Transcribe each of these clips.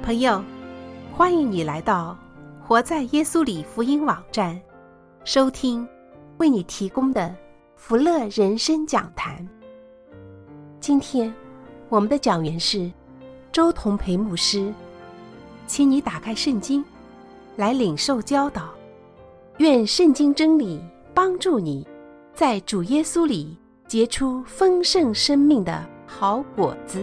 朋友，欢迎你来到活在耶稣里福音网站，收听为你提供的福乐人生讲坛。今天我们的讲员是周同培牧师，请你打开圣经来领受教导，愿圣经真理帮助你在主耶稣里结出丰盛生命的好果子。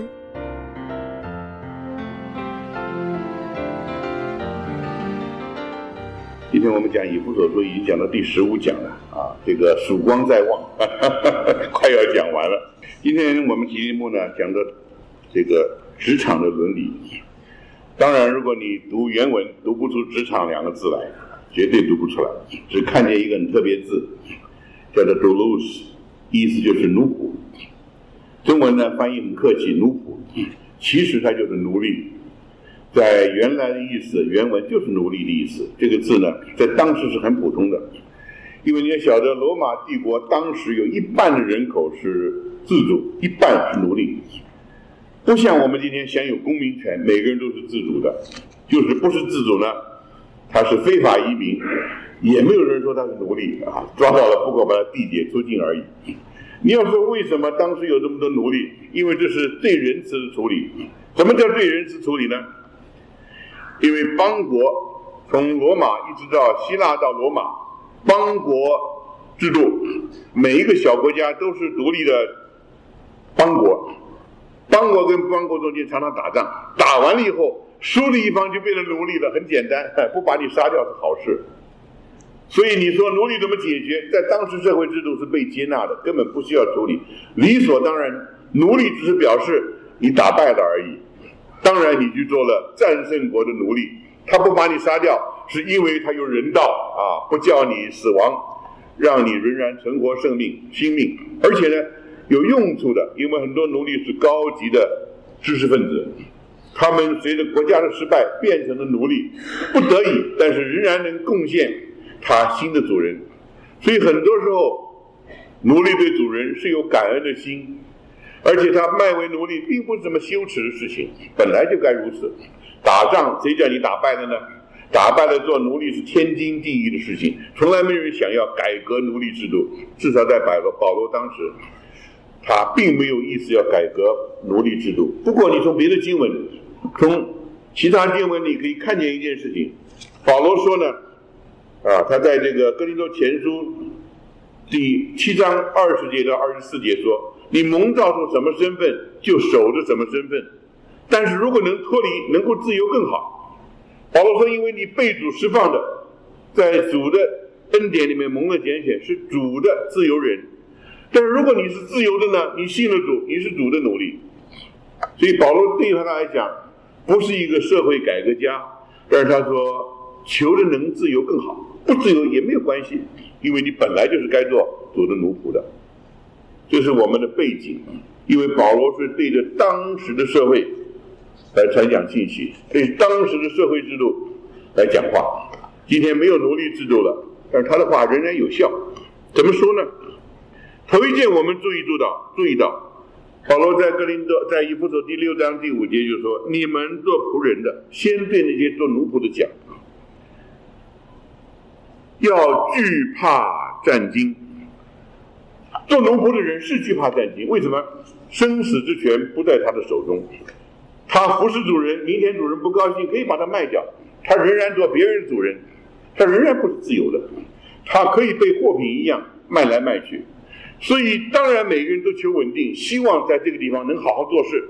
今天我们讲以弗所书已经讲到第15讲了啊，这个曙光在望，快要讲完了。今天我们题目呢讲的这个职场的伦理。当然，如果你读原文读不出职场2个字来，绝对读不出来，只看见一个很特别字，叫做 doulos， 意思就是奴仆。中文呢翻译很客气，奴仆，其实它就是奴隶。在原来的意思，原文就是奴隶的意思。这个字呢，在当时是很普通的，因为你也晓得，罗马帝国当时有1半的人口是自主，1半是奴隶。不像我们今天享有公民权，每个人都是自主的，就是不是自主呢，他是非法移民，也没有人说他是奴隶啊，抓到了不过把他缔结出境而已。你要说为什么当时有这么多奴隶？因为这是最仁慈的处理。什么叫最仁慈处理呢？因为邦国从罗马一直到希腊到罗马，邦国制度，每一个小国家都是独立的邦国，邦国跟邦国中间常常打仗，打完了以后，输的一方就变成奴隶了，很简单，不把你杀掉是好事。所以你说奴隶怎么解决？在当时社会制度是被接纳的，根本不需要处理，理所当然。奴隶只是表示你打败了而已。当然你去做了战胜国的奴隶，他不把你杀掉，是因为他有人道啊，不叫你死亡，让你仍然存活生命性命，而且呢有用处的，因为很多奴隶是高级的知识分子，他们随着国家的失败变成了奴隶，不得已，但是仍然能贡献他新的主人。所以很多时候奴隶对主人是有感恩的心，而且他卖为奴隶并不是什么羞耻的事情，本来就该如此。打仗谁叫你打败了呢？打败了做奴隶是天经地义的事情，从来没有人想要改革奴隶制度，至少在保罗当时他并没有意思要改革奴隶制度。不过你从别的经文，从其他经文你可以看见一件事情，保罗说呢他在这个哥林多前书第7章20节到24节说，你蒙召出什么身份就守着什么身份，但是如果能脱离能够自由更好。保罗说，因为你被主释放的，在主的恩典里面蒙了拣选，是主的自由人。但是如果你是自由的呢，你信了主，你是主的奴隶。所以保罗对他来讲不是一个社会改革家，但是他说求着能自由更好，不自由也没有关系，因为你本来就是该做主的奴仆的。这是我们的背景，因为保罗是对着当时的社会来传讲信息，对当时的社会制度来讲话。今天没有奴隶制度了，但是他的话仍然有效。怎么说呢？头一件我们注意到保罗在以弗所第6章第5节就说，你们做仆人的先对那些做奴仆的讲，要惧怕战兢。做奴仆的人是惧怕战兢，为什么？生死之权不在他的手中，他服侍主人，明天主人不高兴可以把他卖掉，他仍然做别人的主人，他仍然不是自由的，他可以被货品一样卖来卖去。所以当然每个人都求稳定，希望在这个地方能好好做事。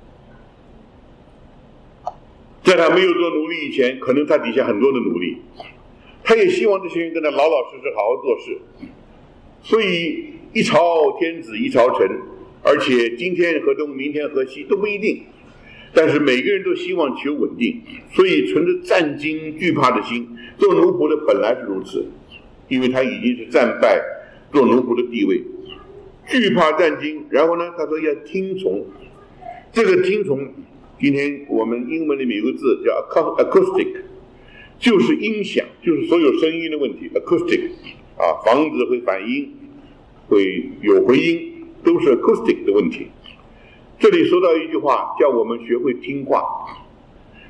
在他没有做奴隶以前，可能他底下很多的奴隶，他也希望这些人跟他老老实实好好做事。所以一朝天子一朝臣，而且今天河东明天河西都不一定，但是每个人都希望求稳定，所以存着战兢惧怕的心。做奴仆的本来是如此，因为他已经是战败做奴仆的地位，惧怕战兢。然后呢他说要听从，这个听从今天我们英文里面有个字叫 acoustic， 就是音响，就是所有声音的问题。 acoustic房子会反音，会有回音，都是 acoustic 的问题。这里说到一句话，叫我们学会听话。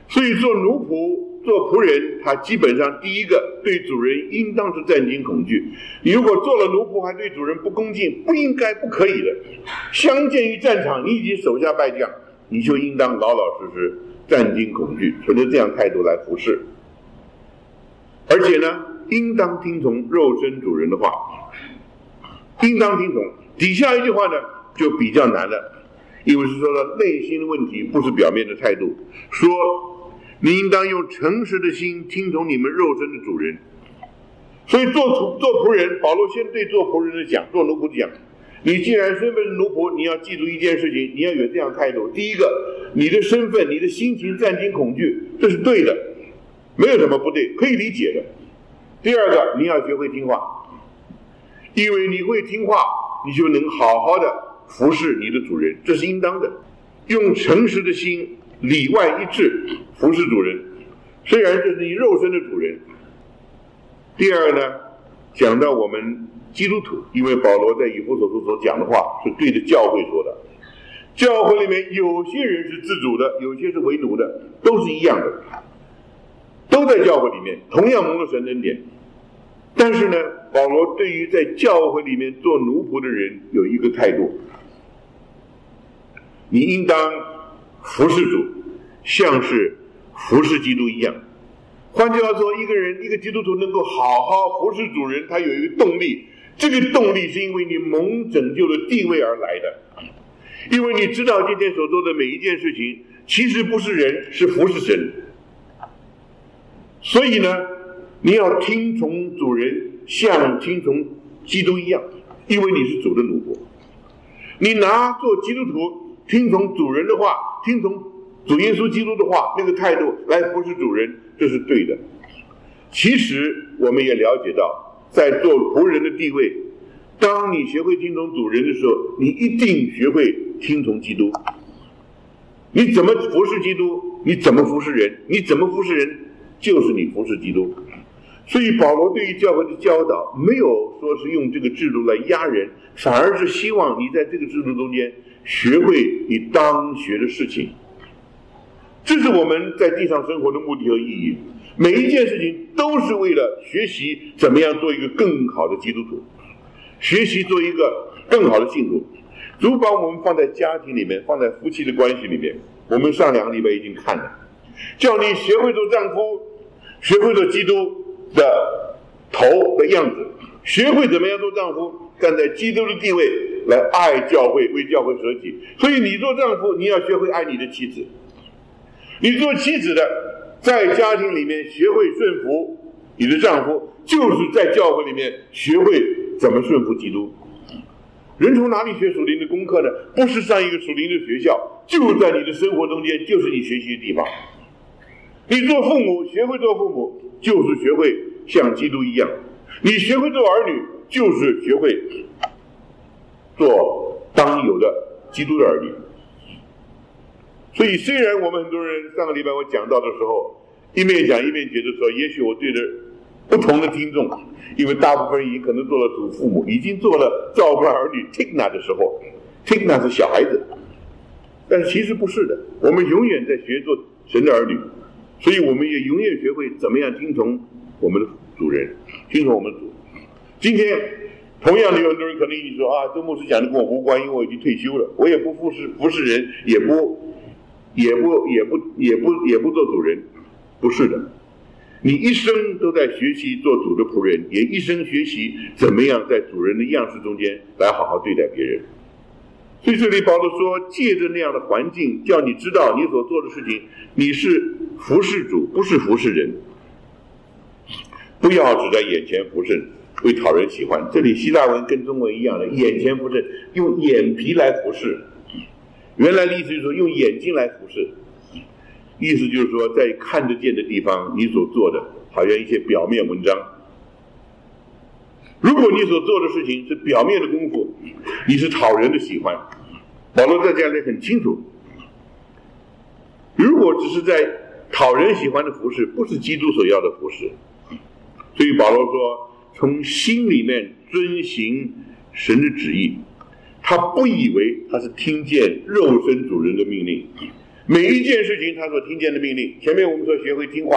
所以做奴仆、做仆人，他基本上第一个对主人应当是战惊恐惧。你如果做了奴仆还对主人不恭敬，不应该、不可以的。相见于战场，你已经手下败将，你就应当老老实实战惊恐惧，存着这样态度来服侍。而且呢，应当听从肉身主人的话，应当听从。底下一句话呢就比较难了，因为是说到内心的问题，不是表面的态度。说你应当用诚实的心听从你们肉身的主人。所以做仆人，保罗先对做仆人的讲，做奴仆的讲，你既然身份是奴仆，你要记住一件事情，你要有这样态度。第一个，你的身份、你的心情战惊恐惧，这是对的，没有什么不对，可以理解的。第二个，你要学会听话，因为你会听话，你就能好好的服侍你的主人，这是应当的。用诚实的心，里外一致服侍主人，虽然这是你肉身的主人。第二呢，讲到我们基督徒，因为保罗在以弗所书所讲的话是对着教会说的，教会里面有些人是自主的，有些是为奴的，都是一样的，都在教会里面同样蒙了神恩典。但是呢，保罗对于在教会里面做奴仆的人有一个态度，你应当服侍主，像是服侍基督一样。换句话说，一个基督徒能够好好服侍主人，他有一个动力，这个动力是因为你蒙拯救的地位而来的。因为你知道今天所做的每一件事情其实不是人，是服侍神。所以呢，你要听从主人，像听从基督一样，因为你是主的奴仆。你拿做基督徒听从主人的话，听从主耶稣基督的话，那个态度来服侍主人，这是对的。其实我们也了解到，在做仆人的地位，当你学会听从主人的时候，你一定学会听从基督。你怎么服侍基督，你怎么服侍人，你怎么服侍人，就是你服侍基督。所以保罗对于教会的教导，没有说是用这个制度来压人，反而是希望你在这个制度中间学会你当学的事情。这是我们在地上生活的目的和意义。每一件事情都是为了学习怎么样做一个更好的基督徒，学习做一个更好的信徒。主把我们放在家庭里面，放在夫妻的关系里面，我们上2个礼拜已经看了，叫你学会做丈夫，学会做基督的头的样子，学会怎么样做丈夫，站在基督的地位来爱教会，为教会舍己。所以你做丈夫，你要学会爱你的妻子；你做妻子的，在家庭里面学会顺服你的丈夫，就是在教会里面学会怎么顺服基督。人从哪里学属灵的功课呢？不是上一个属灵的学校，就在你的生活中间，就是你学习的地方。你做父母，学会做父母，就是学会像基督一样；你学会做儿女，就是学会做当有的基督的儿女。所以虽然我们很多人上个礼拜我讲到的时候，一面讲一面觉得说，也许我对着不同的听众，因为大部分人已经可能做了祖父母，已经做了照顾儿女 Tigna 的时候， Tigna 是小孩子，但是其实不是的，我们永远在学做神的儿女，所以我们也永远学会怎么样听从我们的主人，听从我们的主。今天同样的有很多人可能一说啊，周牧师讲的跟我无关，因为我已经退休了，我也不服侍人，也不做主人。不是的，你一生都在学习做主的仆人，也一生学习怎么样在主人的样式中间来好好对待别人。所以这里保罗说，借着那样的环境，叫你知道你所做的事情，你是服侍主，不是服侍人。不要只在眼前服侍，为讨人喜欢。这里希腊文跟中文一样的，眼前服侍，用眼皮来服侍。原来的意思就是说用眼睛来服侍，意思就是说在看得见的地方你所做的好像一些表面文章。如果你所做的事情是表面的功夫，你是讨人的喜欢。保罗在这里很清楚，如果只是在讨人喜欢的服侍，不是基督所要的服侍。所以保罗说，从心里面遵行神的旨意，他不以为他是听见肉身主人的命令， 每一件事情他所听见的命令，前面我们说学会听话，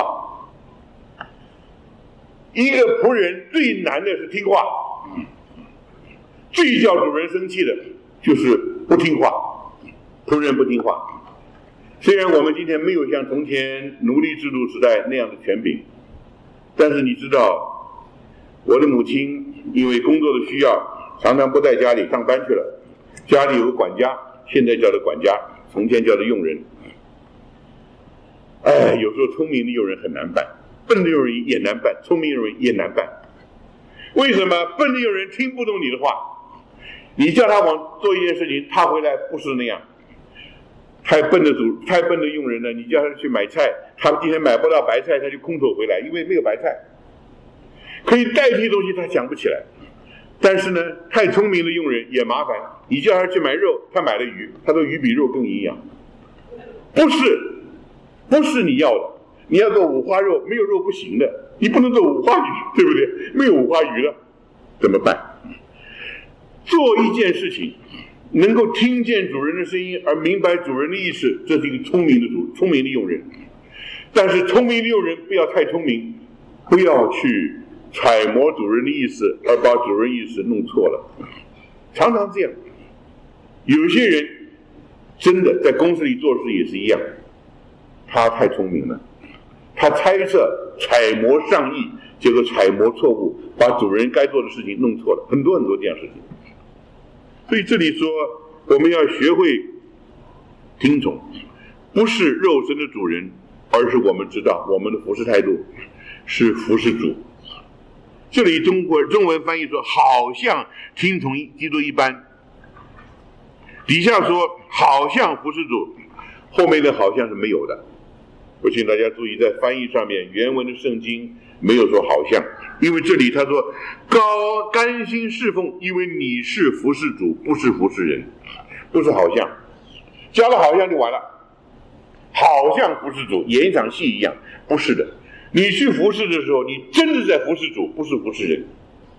一个仆人最难的是听话，最叫主人生气的就是不听话，仆人不听话。虽然我们今天没有像从前奴隶制度时代那样的权柄，但是你知道，我的母亲因为工作的需要，常常不在家里上班去了，家里有个管家，现在叫的管家，从前叫的佣人。有时候聪明的佣人很难办，笨的佣人也难办，聪明的佣人也难办。为什么？笨的佣人听不懂你的话，你叫他往做一件事情，他回来不是那样。太笨的佣人呢，你叫他去买菜，他今天买不到白菜，他就空手回来，因为没有白菜。可以代替的东西他想不起来。但是呢，太聪明的佣人也麻烦，你叫他去买肉，他买了鱼，他说鱼比肉更营养。不是你要的，你要做五花肉，没有肉不行的，你不能做五花鱼，对不对？没有五花鱼了怎么办？做一件事情能够听见主人的声音而明白主人的意思，这是一个聪明的佣人。但是聪明的佣人不要太聪明，不要去揣摩主人的意思而把主人意思弄错了。常常这样，有些人真的在公司里做事也是一样，他太聪明了，他猜测揣摩上意，结果揣摩错误，把主人该做的事情弄错了，很多这样事情。所以这里说我们要学会听从，不是肉身的主人，而是我们知道我们的服事态度是服事主。这里中文翻译说好像听从基督一般，底下说好像服事主，后面的好像是没有的。我请大家注意，在翻译上面原文的圣经没有说好像，因为这里他说甘心侍奉，因为你是服事主，不是服事人，不是好像，加了好像就完了，好像服事主，演一场戏一样，不是的。你去服事的时候，你真的在服事主，不是服事人。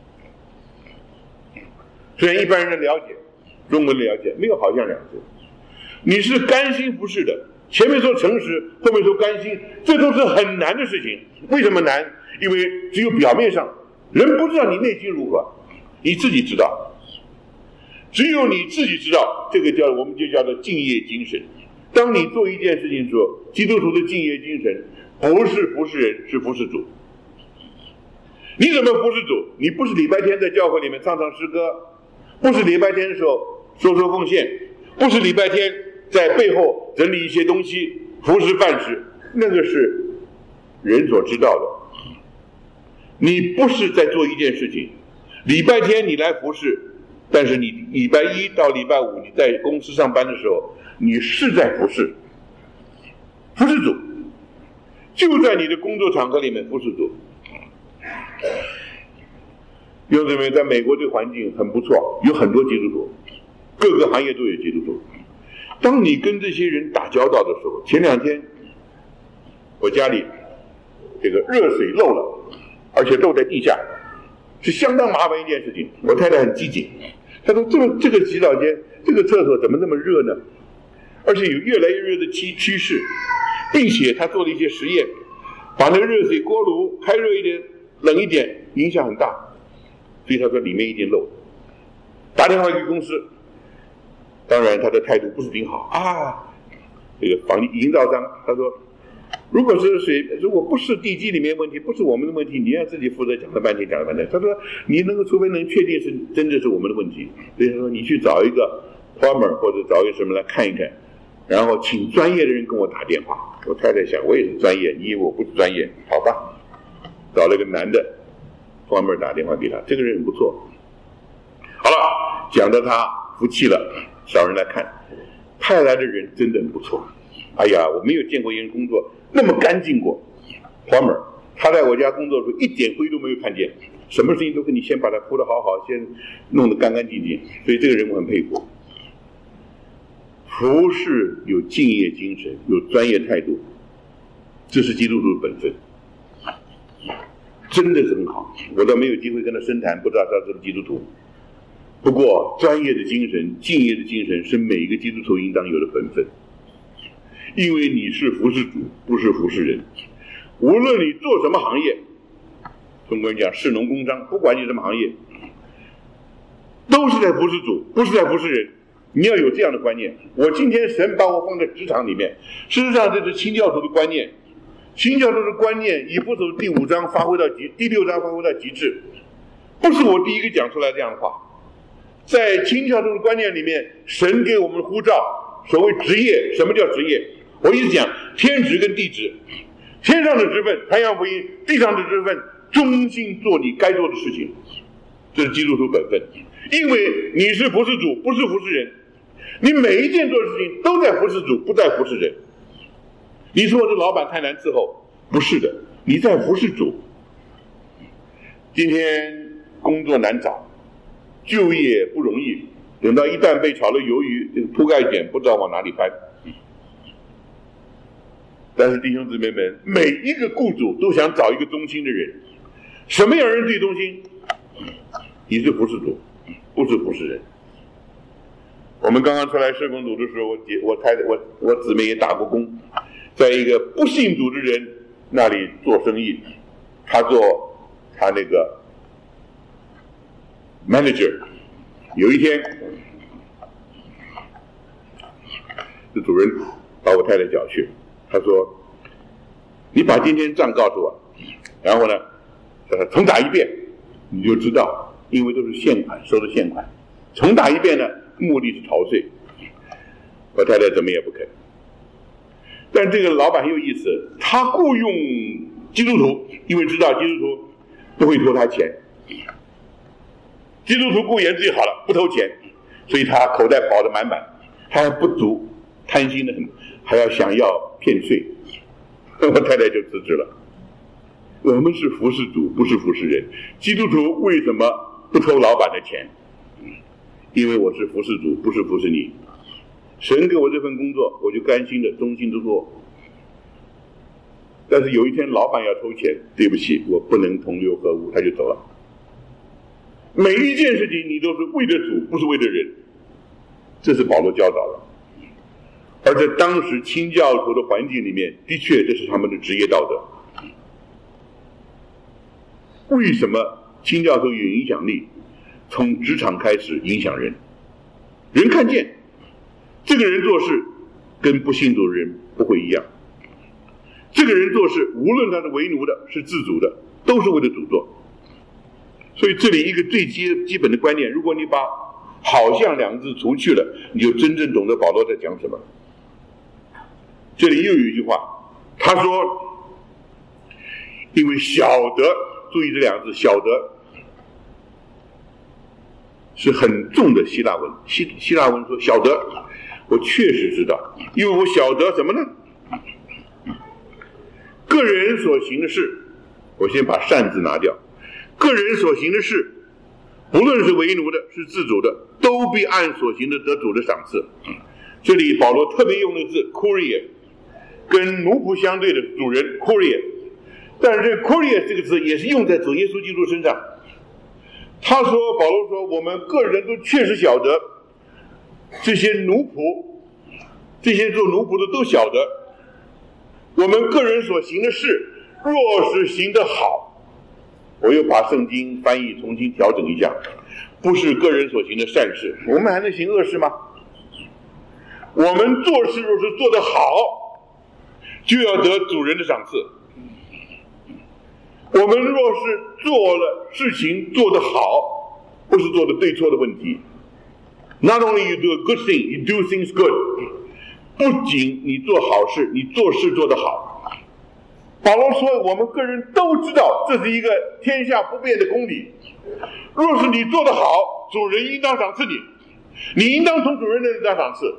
虽然一般人的了解，中文的了解没有好像两字，你是甘心服事的。前面说诚实，后面说甘心，这都是很难的事情。为什么难？因为只有表面上，人不知道你内心如何，你自己知道。只有你自己知道，这个我们就叫做敬业精神。当你做一件事情的时候，基督徒的敬业精神不是服事人，是服事主。你怎么服事主？你不是礼拜天在教会里面唱唱诗歌，不是礼拜天的时候收奉献，不是礼拜天在背后整理一些东西服侍饭食，那个是人所知道的。你不是在做一件事情，礼拜天你来服侍，但是你礼拜一到礼拜五你在公司上班的时候，你是在服侍主，就在你的工作场合里面服侍主。因为在美国这个环境很不错，有很多基督徒，各个行业都有基督徒。当你跟这些人打交道的时候，前2天我家里这个热水漏了，而且漏在地下，是相当麻烦一件事情。我太太很机警，她说这个洗澡间这个厕所怎么那么热呢？而且有越来越热的趋势，并且她做了一些实验，把那个热水锅炉开热一点冷一点，影响很大，所以她说里面一定漏。打电话给公司，当然他的态度不是挺好啊。这个房地营造商他说，如果不是地基里面问题，不是我们的问题，你要自己负责。讲了半天。他说你除非能确定是真的是我们的问题，所以他说你去找一个 plumber 或者找一个什么来看一看，然后请专业的人跟我打电话。我太太想，我也是专业，你以为我不是专业？好吧，找了个男的 plumber 打电话给他，这个人很不错。好了，讲到他服气了，找人来看，派来的人真的很不错。哎呀，我没有见过一人工作那么干净过。plumber他在我家工作的时候一点灰都没有看见，什么事情都跟你先把它铺得好好，先弄得干干净净，所以这个人我很佩服。服事有敬业精神，有专业态度，这是基督徒的本分，真的是很好。我倒没有机会跟他深谈，不知道他是不是基督徒。不过专业的精神、敬业的精神是每一个基督徒应当有的本分。 因为你是服侍主，不是服侍人。无论你做什么行业，中国人讲士农工商，不管你什么行业，都是在服侍主，不是在服侍人。你要有这样的观念。我今天神把我放在职场里面，事实上这是清教徒的观念。清教徒的观念，以弗所第5章发挥到第6章发挥到极致，不是我第一个讲出来这样的话。在清教徒的观念里面，神给我们呼召，所谓职业，什么叫职业？我一直讲天职跟地职，天上的职分传扬福音，地上的职分忠心做你该做的事情，这是基督徒本分。因为你是服侍主，不是服侍人，你每一件做的事情都在服侍主，不在服侍人。你说这老板太难伺候，不是的，你在服侍主。今天工作难找，就业不容易，等到一旦被炒了鱿鱼，这个铺盖卷不知道往哪里搬。但是弟兄姊妹们，每一个雇主都想找一个忠心的人。什么样人最忠心？你是服侍主，不是服侍人。我们刚刚出来社工组的时候，我姊妹也打过工，在一个不信主的人那里做生意，他那个 manager。有一天，这主人把我太太叫去，他说：“你把今天账告诉我，然后呢，重打一遍，你就知道，因为都是现款，收的现款，重打一遍呢，目的是逃税。”我太太怎么也不肯。但这个老板很有意思，他雇佣基督徒，因为知道基督徒不会偷他钱，基督徒雇员最好了，不偷钱，所以他口袋饱得满满，他还不足，贪心的很，还要想要骗税。我太太就辞职了。我们是服侍主，不是服侍人。基督徒为什么不偷老板的钱？因为我是服侍主，不是服侍你。神给我这份工作，我就甘心的忠心的做。但是有一天老板要偷钱，对不起，我不能同流合污，他就走了。每一件事情你都是为了主，不是为了人，这是保罗教导的。而在当时清教徒的环境里面，的确这是他们的职业道德。为什么清教徒有影响力？从职场开始影响人，人看见这个人做事跟不信主的人不会一样。这个人做事，无论他是为奴的，是自主的，都是为了主做。所以这里一个最基本的观念，如果你把好像2个字除去了，你就真正懂得保罗在讲什么。这里又有一句话，他说因为晓得，注意这2个字，晓得是很重的希腊文。希腊文说晓得，我确实知道，因为我晓得什么呢？个人所行的事，我先把善字拿掉，个人所行的事，不论是为奴的，是自主的，都必按所行的得主的赏赐。这里保罗特别用的字 courier， 跟奴仆相对的主人 courier， 但是这 courier 这个字也是用在主耶稣基督身上。他说，保罗说，我们个人都确实晓得，这些奴仆，这些做奴仆的都晓得，我们个人所行的事，若是行得好，我又把圣经翻译重新调整一下，不是个人所行的善事，我们还能行恶事吗？我们做事若是做得好，就要得主人的赏赐。我们若是做了事情做得好，不是做的对错的问题。Not only you do a good thing, you do things good。不仅你做好事，你做事做得好。保罗说，我们个人都知道，这是一个天下不变的公理。若是你做得好，主人应当赏赐你，你应当从主人那里得赏赐。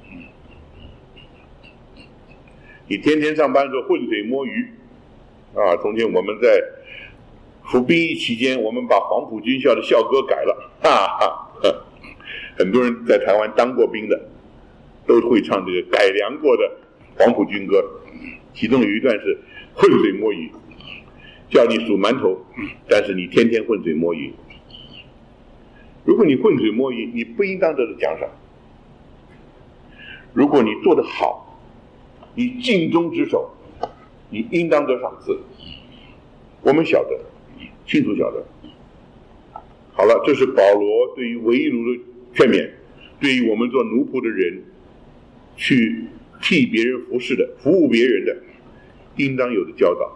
你天天上班的时候浑水摸鱼啊！从前我们在服兵役期间，我们把黄埔军校的校歌改了，很多人在台湾当过兵的都会唱这个改良过的黄埔军歌，其中有一段是浑水摸鱼，叫你数馒头，但是你天天浑水摸鱼。如果你浑水摸鱼，你不应当得到奖赏。如果你做得好， 你尽忠职守，你应当得赏赐。我们晓得，清楚晓得。好了，这是保罗对于为奴的劝勉，对于我们做奴仆的人，去替别人服侍的、服务别人的，应当有的教导。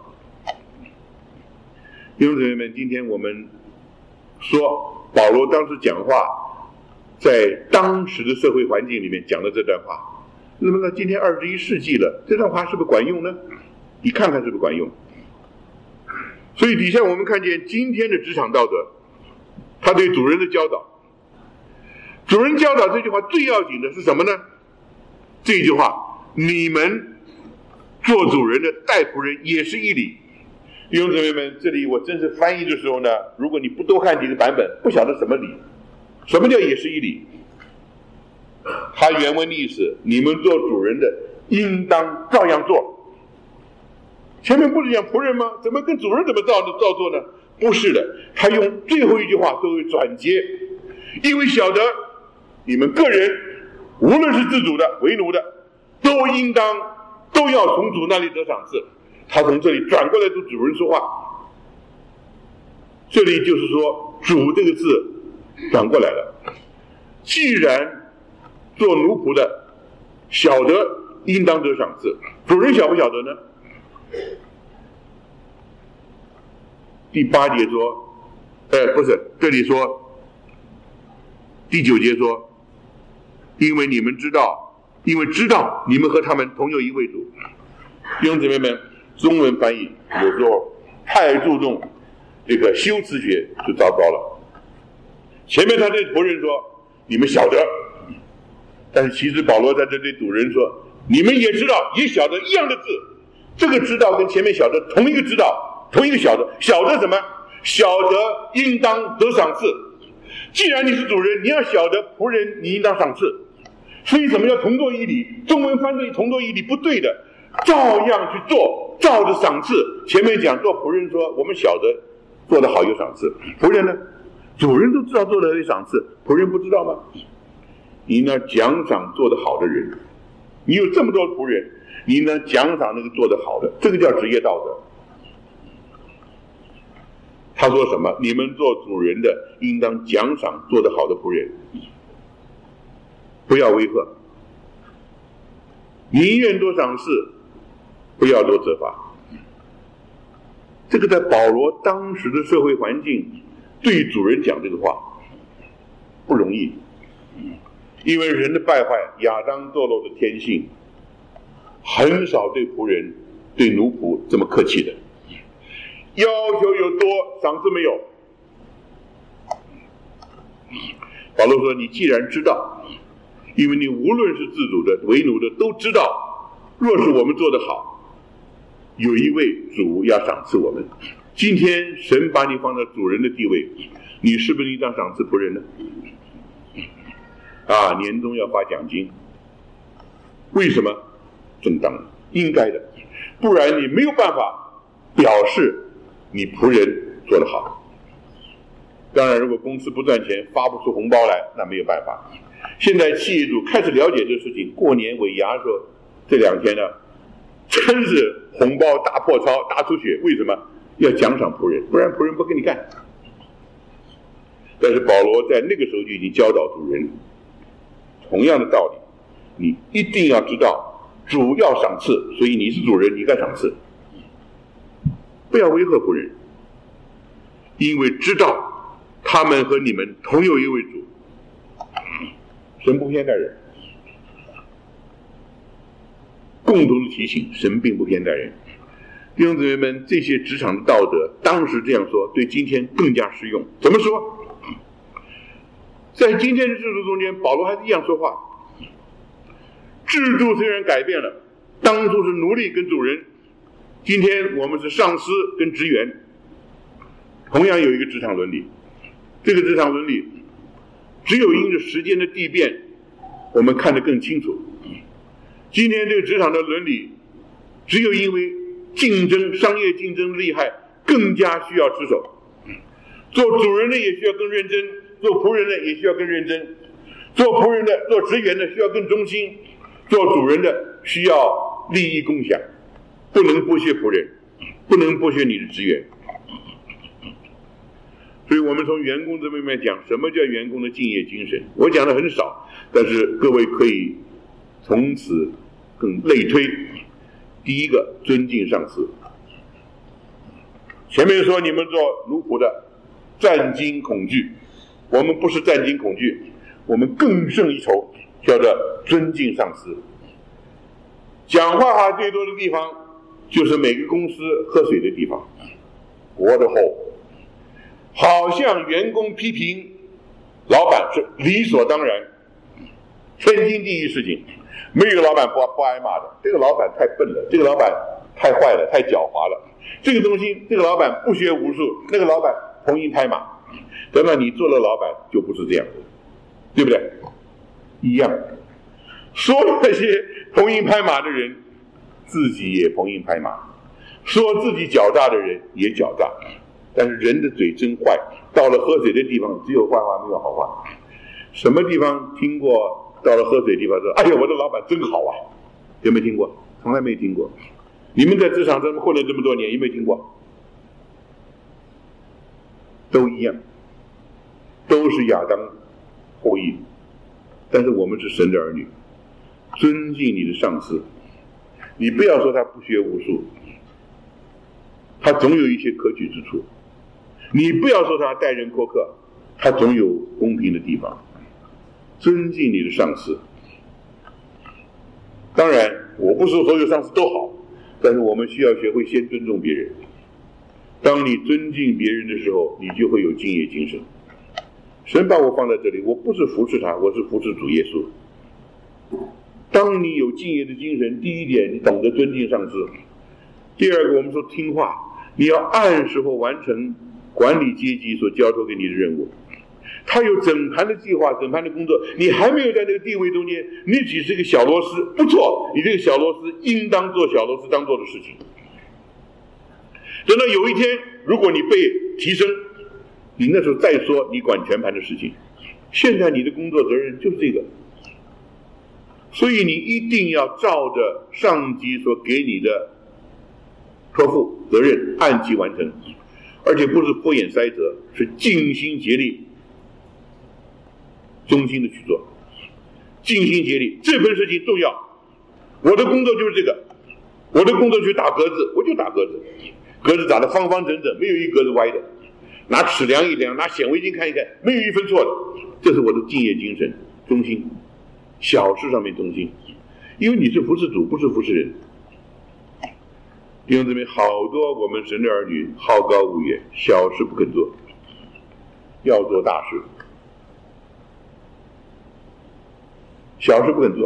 弟兄姊妹们，今天我们说保罗当时讲话，在当时的社会环境里面讲的这段话，那么呢，今天21世纪了，这段话是不是管用呢？你看看是不是管用？所以底下我们看见今天的职场道德，他对主人的教导。主人教导这句话最要紧的是什么呢？这句话，你们做主人的待仆人也是一理。弟兄姊妹们，这里我真是翻译的时候呢，如果你不多看几个版本，不晓得什么理，什么叫也是一理？他原文的意思，你们做主人的应当照样做。前面不是讲仆人吗？怎么跟主人怎么照做呢？不是的，他用最后一句话作为转接，因为晓得你们个人无论是自主的为奴的，都要从主那里得赏赐。他从这里转过来对主人说话，这里就是说主这个字转过来了。既然做奴仆的晓得应当得赏赐，主人晓不晓得呢？第8节说，不是，这里说第9节说，因为知道你们和他们同有一位主。弟兄姊妹们，中文翻译有时候太注重这个修辞学就糟糕了。前面他对仆人说你们晓得，但是其实保罗在这对主人说你们也知道，也晓得一样的字。这个知道跟前面晓得同一个知道，同一个晓得。晓得什么？晓得应当得赏赐。既然你是主人，你要晓得仆人你应当赏赐。所以什么叫同作一理？中文翻译同作一理不对的，照样去做，照着赏赐。前面讲做仆人说我们晓得做得好有赏赐，仆人呢，主人都知道做得好有赏赐，仆人不知道吗？你呢奖赏做得好的人，你有这么多仆人，你呢奖赏那个做得好的，这个叫职业道德。他说什么？你们做主人的应当奖赏做得好的仆人，不要威吓，宁愿多赏赐，不要多责罚。这个在保罗当时的社会环境对主人讲这个话不容易，因为人的败坏，亚当堕落的天性，很少对仆人对奴仆这么客气的，要求有多，赏赐没有。保罗说你既然知道，因为你无论是自主的为奴的都知道，若是我们做得好，有一位主要赏赐我们。今天神把你放在主人的地位，你是不是应当赏赐仆人呢？年终要发奖金，为什么？正当的，应该的，不然你没有办法表示你仆人做得好。当然如果公司不赚钱发不出红包来，那没有办法。现在企业主开始了解这个事情，过年尾牙的时候，这2天呢真是红包大破钞大出血。为什么？要奖赏仆人，不然仆人不跟你干。但是保罗在那个时候就已经教导主人同样的道理，你一定要知道主要赏赐，所以你是主人，你该赏赐，不要威吓仆人，因为知道他们和你们同有一位主。神不偏待人，共同的提醒，神并不偏待人。弟兄姊妹们，这些职场的道德当时这样说，对今天更加适用。怎么说？在今天的制度中间，保罗还是一样说话。制度虽然改变了，当初是奴隶跟主人，今天我们是上司跟职员，同样有一个职场伦理。这个职场伦理只有因着时间的递变，我们看得更清楚。今天这个职场的伦理，只有因为竞争，商业竞争厉害，更加需要持守。做主人的也需要更认真，做仆人的也需要更认真，做仆人的做职员的需要更忠心，做主人的需要利益共享，不能剥削仆人，不能剥削你的职员。所以我们从员工这方面讲，什么叫员工的敬业精神？我讲的很少，但是各位可以从此更类推。第一个，尊敬上司。前面说你们做奴仆的战惊恐惧，我们不是战惊恐惧，我们更胜一筹，叫做尊敬上司。讲话最多的地方就是每个公司喝水的地方，water hole， 好像员工批评老板是理所当然，天经地义事情，没有一个老板不挨骂的。这个老板太笨了，这个老板太坏了，太狡猾了，这个东西这个老板不学无术，那个老板逢迎拍马。等到你做了老板就不是这样，对不对？一样，说那些逢迎拍马的人自己也逢迎拍马，说自己狡诈的人也狡诈。但是人的嘴真坏，到了喝水的地方只有坏话没有好话。什么地方听过到了喝水的地方说哎呀我的老板真好啊？有没有听过？从来没听过。你们在职场上混了这么多年，有没有听过？都一样，都是亚当后裔，但是我们是神的儿女。尊敬你的上司，你不要说他不学无术，他总有一些可取之处。你不要说他待人苛刻，他总有公平的地方。尊敬你的上司。当然我不说所有上司都好，但是我们需要学会先尊重别人。当你尊敬别人的时候，你就会有敬业精神。神把我放在这里，我不是服侍他，我是服侍主耶稣。当你有敬业的精神，第一点你懂得尊敬上司，第二个我们说听话，你要按时候完成管理阶级所交托给你的任务。他有整盘的计划，整盘的工作，你还没有在那个地位中间，你只是个小螺丝，不错，你这个小螺丝应当做小螺丝当做的事情。等到有一天如果你被提升，你那时候再说你管全盘的事情。现在你的工作责任就是这个，所以你一定要照着上级所给你的托付责任按期完成，而且不是敷衍塞责，是尽心竭力忠心的去做，尽心竭力，这份事情重要。我的工作就是这个，我的工作就是打格子，我就打格子，格子打得方方正正，没有一格子歪的，拿尺量一量，拿显微镜看一看，没有一分错的。这是我的敬业精神，忠心，小事上面忠心，因为你是服侍主，不是服侍人。弟兄姊妹，好多我们神的儿女好高骛远，小事不肯做，要做大事，小事不肯做。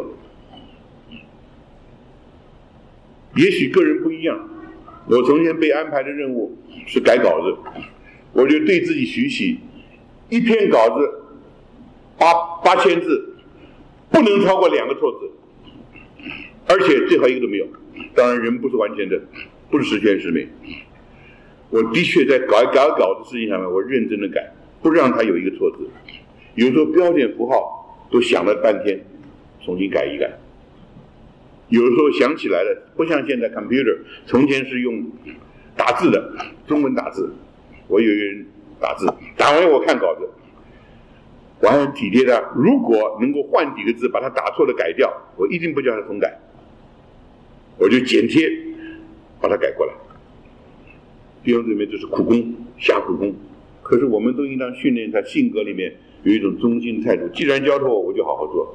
也许个人不一样，我从前被安排的任务是改稿子，我就对自己许起一篇稿子8000字，不能超过2个错字，而且最好一个都没有。当然人不是完全的，不是十全十美。我的确在改稿子事情上面，我认真的改，不让它有一个错字。有时候标点符号都想了半天，重新改一改。有的时候想起来了，不像现在 computer， 从前是用打字的，中文打字。我有一个人打字，打完我看稿子，我还很体贴他，如果能够换几个字把他打错的改掉，我一定不叫他重改，我就剪贴把它改过来。弟兄姊妹，这是苦工，下苦工。可是我们都应当训练他性格里面有一种忠心的态度，既然交托我就好好做，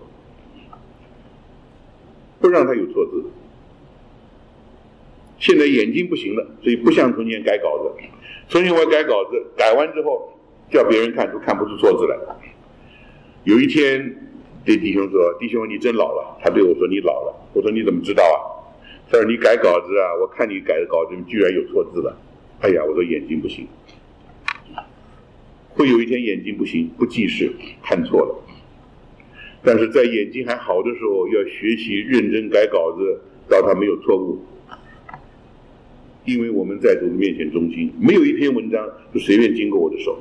不让他有错字。现在眼睛不行了，所以不像从前改稿子。从前我改稿子，改完之后叫别人看都看不出错字来。有一天对弟兄说，弟兄你真老了。他对我说，你老了。我说你怎么知道啊？他说你改稿子啊，我看你改的稿子居然有错字了。哎呀，我说眼睛不行，会有一天眼睛不行，不记事，看错了。但是在眼睛还好的时候，要学习认真改稿子，到他没有错误。因为我们在主的面前忠心，没有一篇文章就随便经过我的手。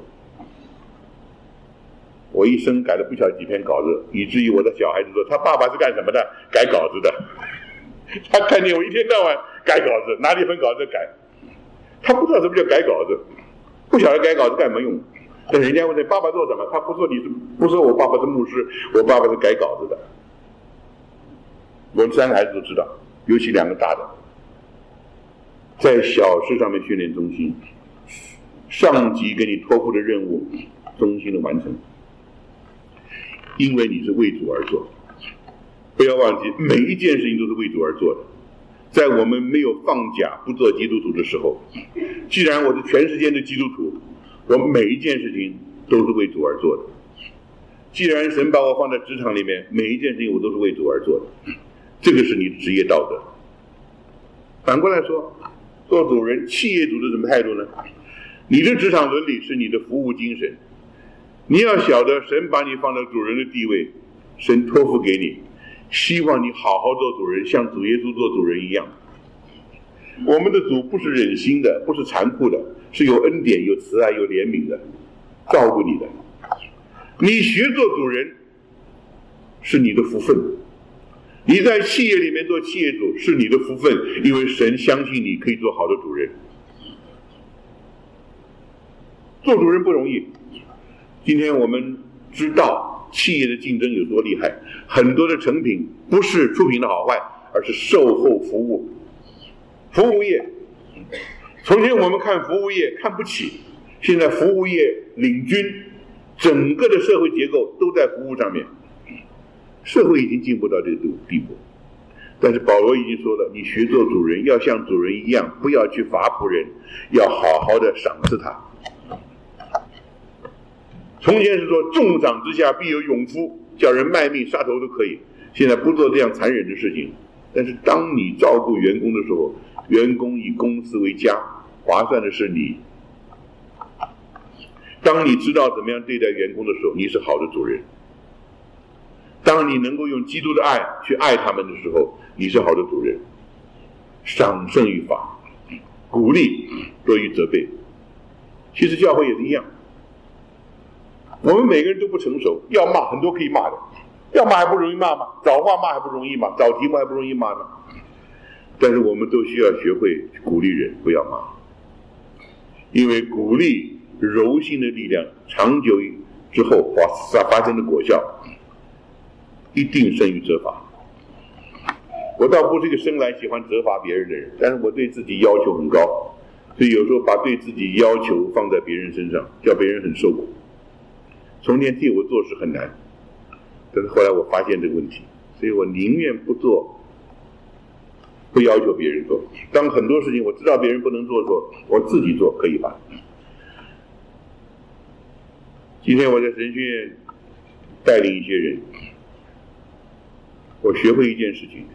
我一生改了不晓得几篇稿子，以至于我的小孩子说他爸爸是干什么的？改稿子的。 他看见我一天到晚改稿子，拿了一份稿子改，他不知道什么叫改稿子，不晓得改稿子干嘛用。但人家问他爸爸做什么，他不说我爸爸是牧师，我爸爸是改稿子的。我们3个孩子都知道，尤其2个大的，在小事上面训练中心，上级给你托付的任务，忠心的完成，因为你是为主而做。不要忘记，每一件事情都是为主而做的。在我们没有放假不做基督徒的时候，既然我是全世界的基督徒，我每一件事情都是为主而做的。既然神把我放在职场里面，每一件事情我都是为主而做的，这个是你的职业道德。反过来说，做主人、企业主的什么态度呢？你的职场伦理是你的服务精神。你要晓得，神把你放在主人的地位，神托付给你，希望你好好做主人，像主耶稣做主人一样。我们的主不是忍心的，不是残酷的，是有恩典、有慈爱、有怜悯的，照顾你的。你学做主人是你的福分，你在企业里面做企业主是你的福分，因为神相信你可以做好的主人。做主人不容易，今天我们知道企业的竞争有多厉害，很多的成品不是出品的好坏，而是售后服务。服务业，从前我们看服务业看不起，现在服务业领军，整个的社会结构都在服务上面，社会已经进步到这个地步。但是保罗已经说了，你学做主人要像主人一样，不要去罚仆人，要好好的赏赐他。从前是说重赏之下必有勇夫，叫人卖命杀头都可以，现在不做这样残忍的事情。但是当你照顾员工的时候，员工以公司为家，划算的是你。当你知道怎么样对待员工的时候，你是好的主人。当你能够用基督的爱去爱他们的时候，你是好的主人。赏胜于罚，鼓励多于责备。其实教会也是一样，我们每个人都不成熟，要骂很多可以骂的，要骂还不容易骂吗？找话骂还不容易吗？找题目还不容易骂呢？但是我们都需要学会鼓励人，不要骂，因为鼓励柔性的力量，长久之后发生的果效，一定胜于责罚。我倒不是一个生来喜欢责罚别人的人，但是我对自己要求很高，所以有时候把对自己要求放在别人身上，叫别人很受苦。从前替我做事很难，但是后来我发现这个问题，所以我宁愿不做，不要求别人做。当很多事情我知道别人不能做的时候，我自己做可以吧？今天我在神学院带领一些人，我学会一件事情，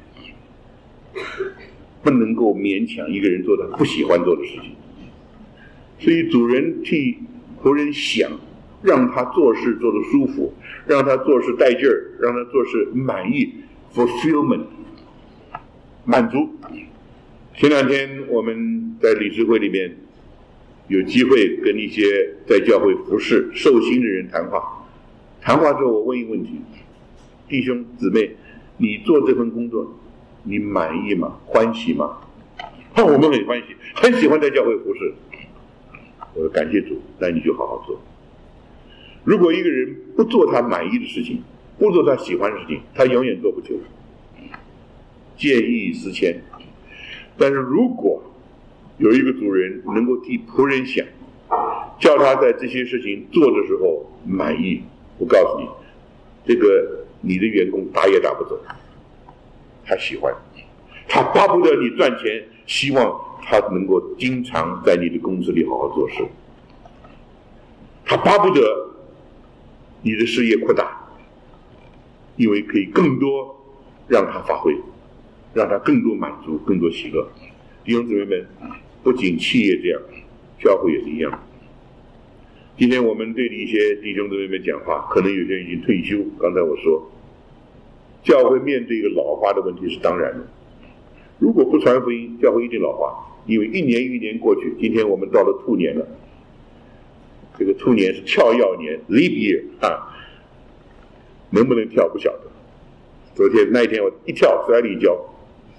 不能够勉强一个人做他不喜欢做的事情。所以主人替仆人想，让他做事做得舒服，让他做事带劲儿，让他做事满意 fulfillment 满足。前2天我们在理事会里面有机会跟一些在教会服侍受薪的人谈话，谈话之后我问一个问题，弟兄姊妹，你做这份工作你满意吗？欢喜吗？我们很欢喜，很喜欢在教会服侍。我说感谢主，那你就好好做。如果一个人不做他满意的事情，不做他喜欢的事情，他永远做不久。见异思迁。但是如果有一个主人能够替仆人想，叫他在这些事情做的时候满意，我告诉你，这个你的员工打也打不走，他喜欢，他巴不得你赚钱，希望他能够经常在你的公司里好好做事，他巴不得你的事业扩大，因为可以更多让他发挥，让他更多满足，更多喜乐。弟兄姊妹们，不仅企业这样，教会也是一样。今天我们对一些弟兄姊妹们讲话，可能有些人已经退休，刚才我说教会面对一个老化的问题是当然的，如果不传福音，教会一定老化，因为一年一年过去，今天我们到了兔年了，这个兔年是跳跃年 leap year 啊，能不能跳不晓得。昨天那一天我一跳摔了一跤，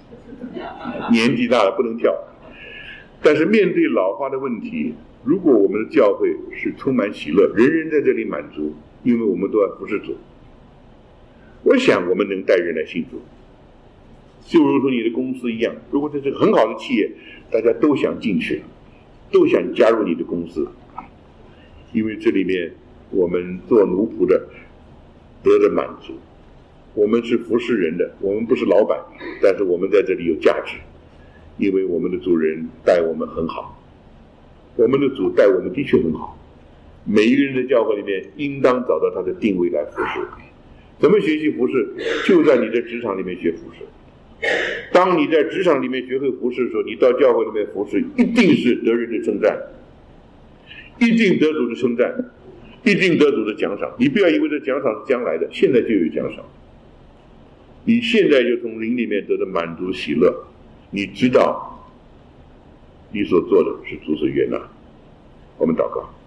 年纪大了不能跳。但是面对老化的问题，如果我们的教会是充满喜乐，人人在这里满足，因为我们都要服侍主，我想我们能带人来信主。就如说你的公司一样，如果这是很好的企业，大家都想进去，都想加入你的公司，因为这里面我们做奴仆的得着满足，我们是服侍人的，我们不是老板，但是我们在这里有价值，因为我们的主人待我们很好，我们的主待我们的确很好。每一个人的教会里面应当找到他的定位来服侍。怎么学习服侍？就在你的职场里面学服侍。当你在职场里面学会服侍的时候，你到教会里面服侍，一定是得人的称赞，一定得主的称赞，一定得主的奖赏。你不要以为这奖赏是将来的，现在就有奖赏。你现在就从灵里面得到满足喜乐，你知道你所做的是主所悦纳。我们祷告。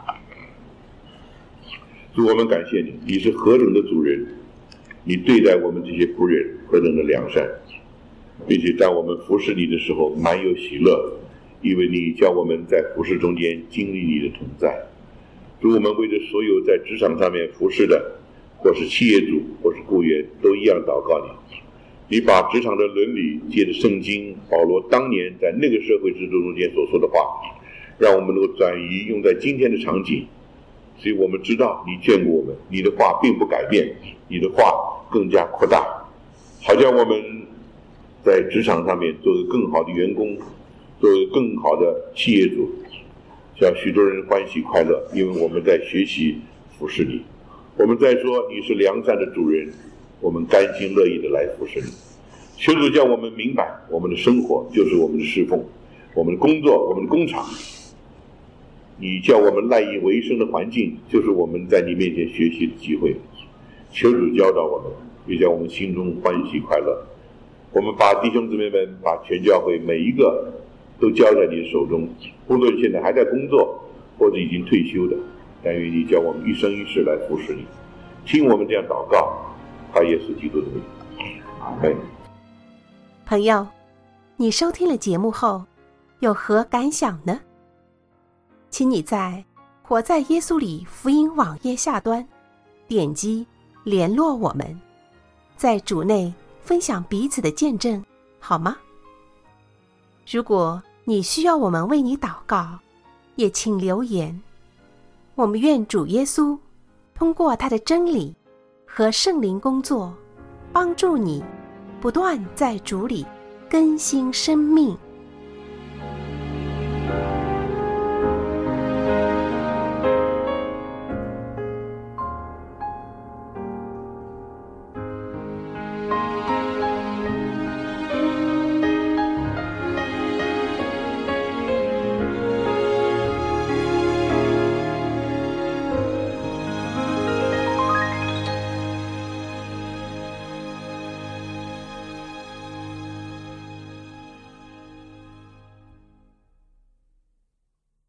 主，我们感谢你，你是何等的主人，你对待我们这些仆人何等的良善，并且在我们服侍你的时候满有喜乐，因为你叫我们在服侍中间经历你的同在。主，我们为着所有在职场上面服侍的，或是企业主或是雇员，都一样祷告你，你把职场的伦理借着圣经保罗当年在那个社会制度中间所说的话，让我们能够转移用在今天的场景。所以我们知道你眷顾我们，你的话并不改变，你的话更加扩大，好叫我们在职场上面做个更好的员工，做个更好的企业主，叫许多人欢喜快乐，因为我们在学习服侍你。我们在说你是良善的主人，我们甘心乐意的来服侍你。求主叫我们明白，我们的生活就是我们的侍奉，我们的工作，我们的工厂，你叫我们赖以为生的环境，就是我们在你面前学习的机会。求主教导我们，也叫我们心中欢喜快乐。我们把弟兄姊妹们，把全教会每一个都交在你的手中，无论现在还在工作或者已经退休的，但愿你叫我们一生一世来服侍你。听我们这样祷告，靠耶稣基督的名，阿们。 朋友，你收听了节目后有何感想呢？请你在活在耶稣里福音网页下端点击联络我们，在主内分享彼此的见证，好吗？如果你需要我们为你祷告，也请留言。我们愿主耶稣通过他的真理和圣灵工作，帮助你不断在主里更新生命。